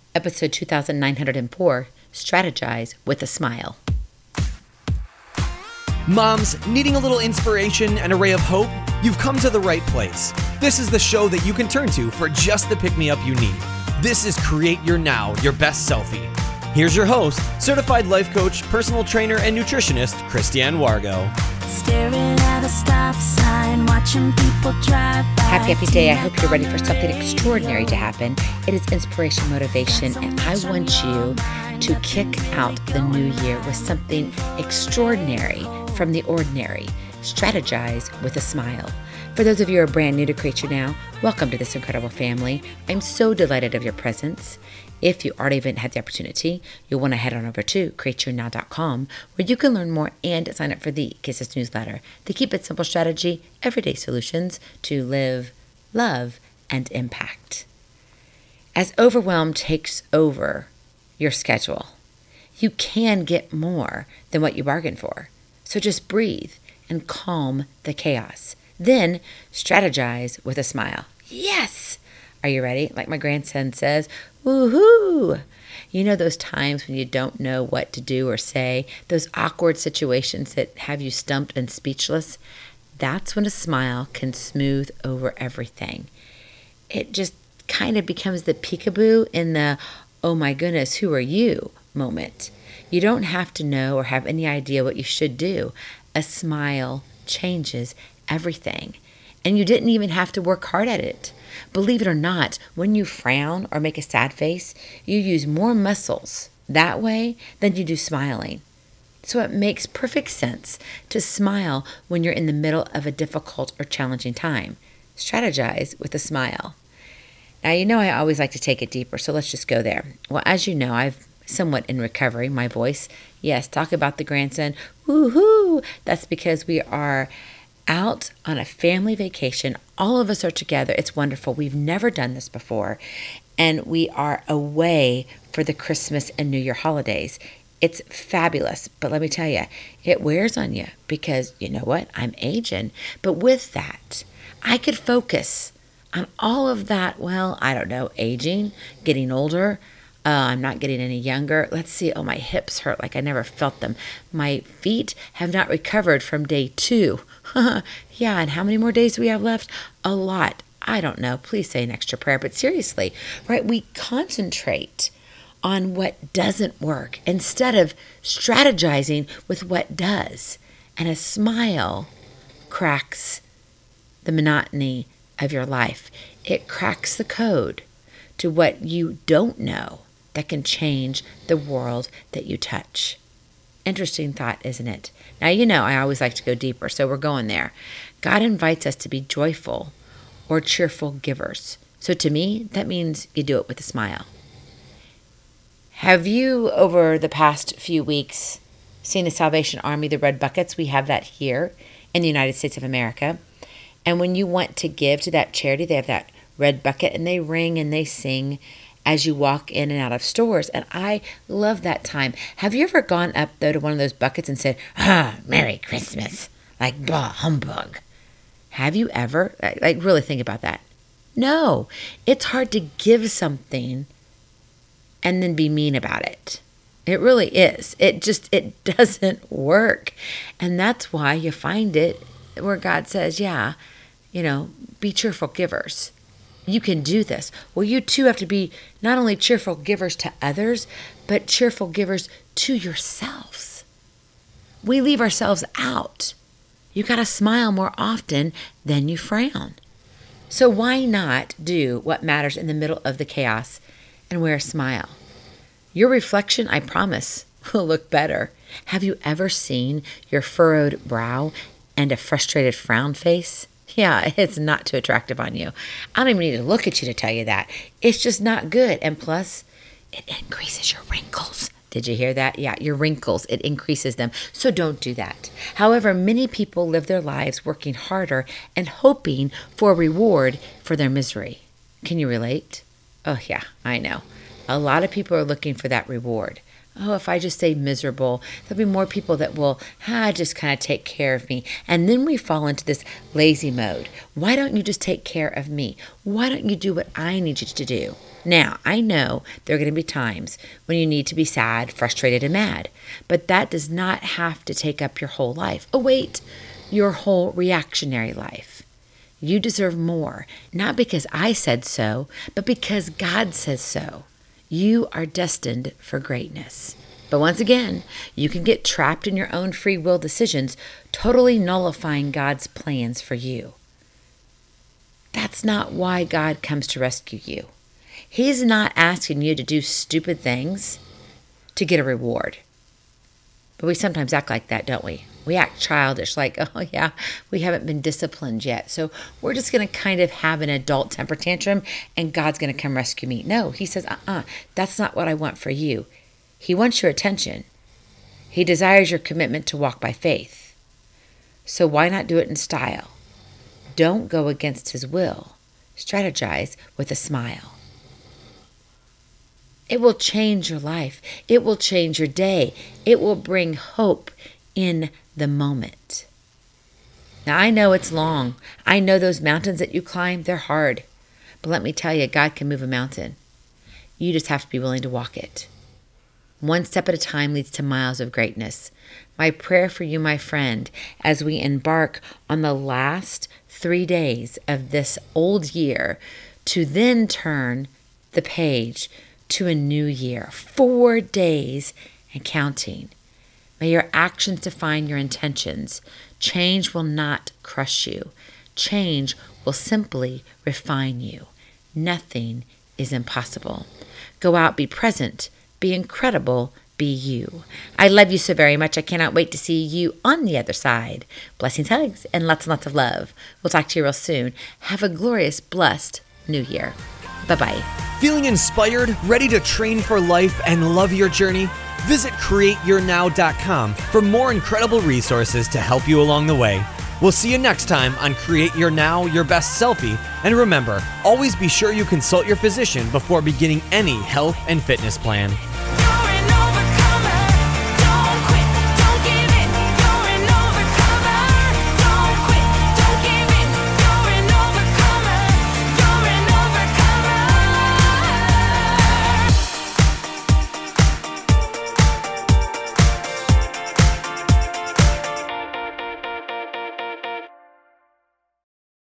episode 2904, Strategize with a Smile. Moms, needing a little inspiration and a ray of hope? You've come to the right place. This is the show that you can turn to for just the pick-me-up you need. This is Create Your Now, Your Best Selfie. Here's your host, certified life coach, personal trainer, and nutritionist, Christiane Wargo. Staring at a stop sign, watching people drive by. Happy day. I hope you're ready for something extraordinary to happen. It is inspiration, motivation, and I want you to kick out the new year with something extraordinary from the ordinary. Strategize with a smile. For those of you who are brand new to Create Your Now, welcome to this incredible family. I'm so delighted of your presence. If you already haven't had the opportunity, you'll want to head on over to createyournow.com, where you can learn more and sign up for the Kisses newsletter, the Keep It Simple strategy, everyday solutions to live, love, and impact. As overwhelm takes over your schedule, you can get more than what you bargained for. So just breathe and calm the chaos. Then strategize with a smile. Yes! Are you ready? Like my grandson says, woohoo! You know those times when you don't know what to do or say, those awkward situations that have you stumped and speechless? That's when a smile can smooth over everything. It just kind of becomes the peekaboo in the, oh my goodness, who are you moment. You don't have to know or have any idea what you should do. A smile changes everything. And you didn't even have to work hard at it. Believe it or not, when you frown or make a sad face, you use more muscles that way than you do smiling. So it makes perfect sense to smile when you're in the middle of a difficult or challenging time. Strategize with a smile. Now, you know I always like to take it deeper, so let's just go there. Well, as you know, I've somewhat in recovery, my voice. Yes, talk about the grandson. Woohoo! That's because we are out on a family vacation. All of us are together. It's wonderful. We've never done this before. And we are away for the Christmas and New Year holidays. It's fabulous. But let me tell you, it wears on you because you know what? I'm aging. But with that, I could focus on all of that. Well, I don't know, aging, getting older. I'm not getting any younger. Let's see. Oh, my hips hurt like I never felt them. My feet have not recovered from day 2. Yeah, and how many more days do we have left? A lot. I don't know. Please say an extra prayer. But seriously, right? We concentrate on what doesn't work instead of strategizing with what does. And a smile cracks the monotony of your life. It cracks the code to what you don't know that can change the world that you touch. Interesting thought, isn't it? Now, you know, I always like to go deeper, so we're going there. God invites us to be joyful or cheerful givers. So to me, that means you do it with a smile. Have you, over the past few weeks, seen the Salvation Army, the red buckets? We have that here in the United States of America. And when you want to give to that charity, they have that red bucket, and they ring and they sing as you walk in and out of stores. And I love that time. Have you ever gone up, though, to one of those buckets and said, Merry Christmas, like, blah, humbug? Have you ever? Like, really think about that. No, it's hard to give something and then be mean about it. It really is. It doesn't work. And that's why you find it where God says, yeah, you know, be cheerful givers. You can do this. Well, you too have to be not only cheerful givers to others, but cheerful givers to yourselves. We leave ourselves out. You got to smile more often than you frown. So why not do what matters in the middle of the chaos and wear a smile? Your reflection, I promise, will look better. Have you ever seen your furrowed brow and a frustrated frown face? Yeah, it's not too attractive on you. I don't even need to look at you to tell you that. It's just not good. And plus, it increases your wrinkles. Did you hear that? Yeah, your wrinkles, it increases them. So don't do that. However, many people live their lives working harder and hoping for a reward for their misery. Can you relate? Oh, yeah, I know. A lot of people are looking for that reward. Oh, if I just stay miserable, there'll be more people that will just kind of take care of me. And then we fall into this lazy mode. Why don't you just take care of me? Why don't you do what I need you to do? Now, I know there are going to be times when you need to be sad, frustrated, and mad, but that does not have to take up your whole life. Oh, wait, your whole reactionary life. You deserve more, not because I said so, but because God says so. You are destined for greatness. But once again, you can get trapped in your own free will decisions, totally nullifying God's plans for you. That's not why God comes to rescue you. He's not asking you to do stupid things to get a reward. But we sometimes act like that, don't we? We act childish, like, oh yeah, we haven't been disciplined yet. So we're just going to kind of have an adult temper tantrum and God's going to come rescue me. No, he says, that's not what I want for you. He wants your attention. He desires your commitment to walk by faith. So why not do it in style? Don't go against his will. Strategize with a smile. It will change your life. It will change your day. It will bring hope in the moment. Now, I know it's long. I know those mountains that you climb, they're hard. But let me tell you, God can move a mountain. You just have to be willing to walk it. One step at a time leads to miles of greatness. My prayer for you, my friend, as we embark on the last 3 days of this old year, to then turn the page to a new year, 4 days and counting. May your actions define your intentions. Change will not crush you. Change will simply refine you. Nothing is impossible. Go out, be present, be incredible, be you. I love you so very much. I cannot wait to see you on the other side. Blessings, hugs, and lots of love. We'll talk to you real soon. Have a glorious, blessed new year. Bye-bye. Feeling inspired, ready to train for life and love your journey? Visit CreateYourNow.com for more incredible resources to help you along the way. We'll see you next time on Create Your Now, Your Best Selfie. And remember, always be sure you consult your physician before beginning any health and fitness plan.